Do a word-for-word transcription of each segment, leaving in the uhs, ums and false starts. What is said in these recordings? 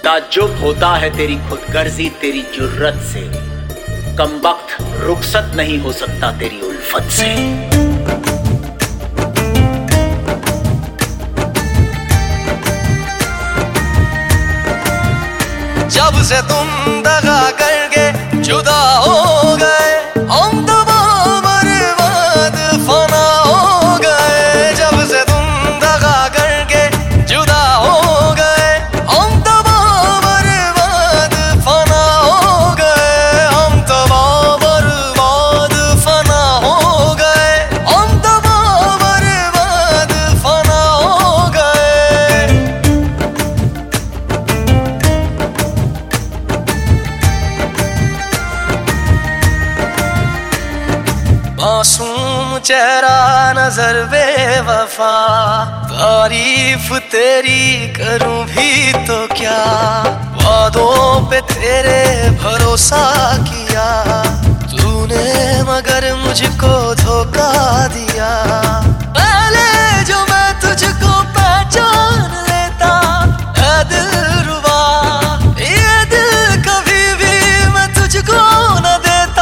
ताज्जुब होता है तेरी खुदगर्जी तेरी जुर्रत से, कमबख्त रुखसत नहीं हो सकता तेरी उल्फत से। जब से तुम दगा करके जुदा हो गए, हम तबाह बर्बाद फना हो गए। जब से तुम दगा करके जुदा हो गए, हम तबाह बर्बाद फना हो गए। हम तबाह बर्बाद फना हो गए। हम तबाह बर्बाद फना हो गए। मासूम चेहरा नजर बेवफा, तारीफ तेरी करूं भी तो क्या। वादों पे तेरे भरोसा किया तूने, मगर मुझको धोखा दिया। पहले जो मैं तुझको पहचान लेता, ऐ दिलरुबा ये दिल कभी भी मैं तुझको न देता।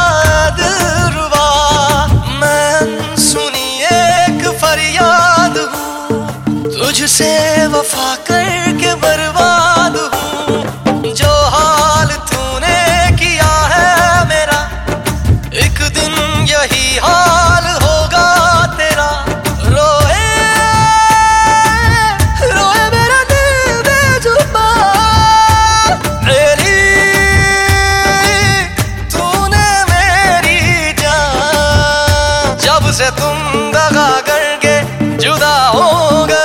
तुझसे वफा करके बर्बाद हूँ। जो हाल तूने किया है मेरा, एक दिन यही हाल होगा तेरा। रोए रोए मेरा दिल बेजुबा, मेरी तूने मेरी जान। जब से तुम दगा करके जुदा हो गए,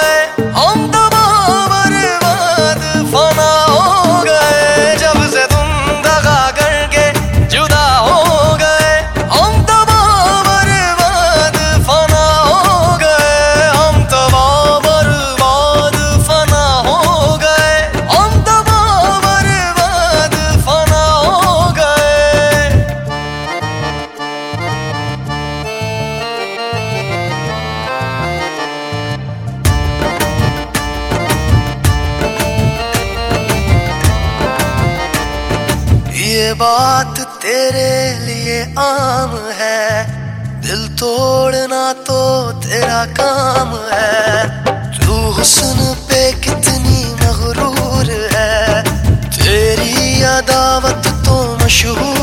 ये बात तेरे लिए आम है, दिल तोड़ना तो तेरा काम है। तू हुस्न पे कितनी मगरूर है, तेरी अदावत तो मशहूर